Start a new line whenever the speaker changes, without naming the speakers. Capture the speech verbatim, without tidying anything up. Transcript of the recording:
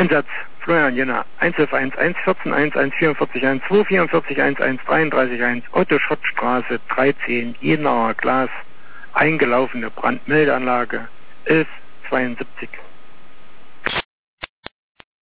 Einsatz, Florian Jena, eins elf eins, eins vierzehn eins, eins vierundvierzig eins, zwei vierundvierzig eins, eins dreiunddreißig eins, Otto-Schott-Straße, dreizehn, Jenaer Glas, eingelaufene Brandmeldeanlage, elf zweiundsiebzig.